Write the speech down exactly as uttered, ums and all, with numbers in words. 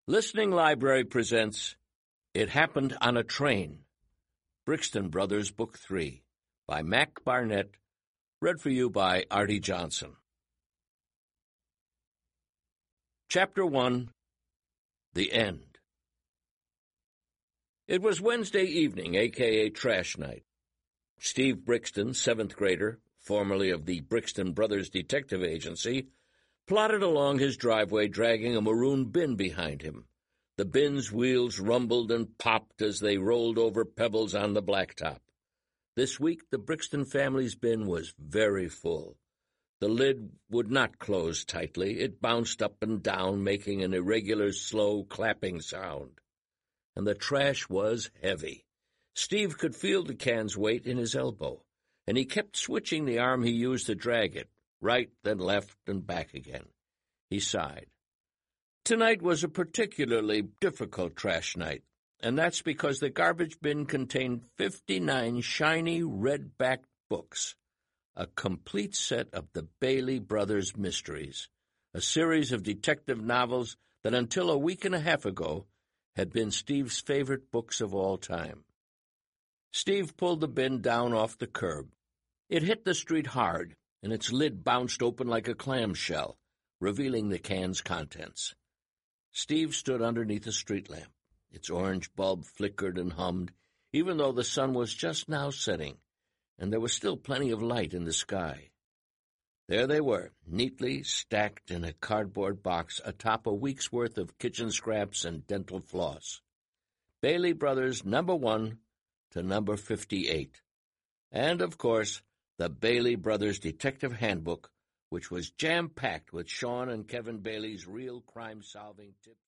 Listening Library presents It Happened on a Train, Brixton Brothers, Book three, by Mac Barnett, read for you by Artie Johnson. Chapter one, The End. It was Wednesday evening, a k a. Trash Night. Steve Brixton, seventh grader, formerly of the Brixton Brothers Detective Agency, plodded along his driveway dragging a maroon bin behind him. The bin's wheels rumbled and popped as they rolled over pebbles on the blacktop. This week the Brixton family's bin was very full. The lid would not close tightly. It bounced up and down, making an irregular, slow clapping sound. And the trash was heavy. Steve could feel the can's weight in his elbow, and he kept switching the arm he used to drag it, right, then left, and back again. He sighed. Tonight was a particularly difficult trash night, and that's because the garbage bin contained fifty-nine shiny, red-backed books, a complete set of the Bailey Brothers Mysteries, a series of detective novels that until a week and a half ago had been Steve's favorite books of all time. Steve pulled the bin down off the curb. It hit the street hard, and its lid bounced open like a clamshell, revealing the can's contents. Steve stood underneath a street lamp. Its orange bulb flickered and hummed, even though the sun was just now setting, and there was still plenty of light in the sky. There they were, neatly stacked in a cardboard box atop a week's worth of kitchen scraps and dental floss. Bailey Brothers number one to number fifty-eight. And, of course, the Bailey Brothers Detective Handbook, which was jam-packed with Sean and Kevin Bailey's real crime-solving tips.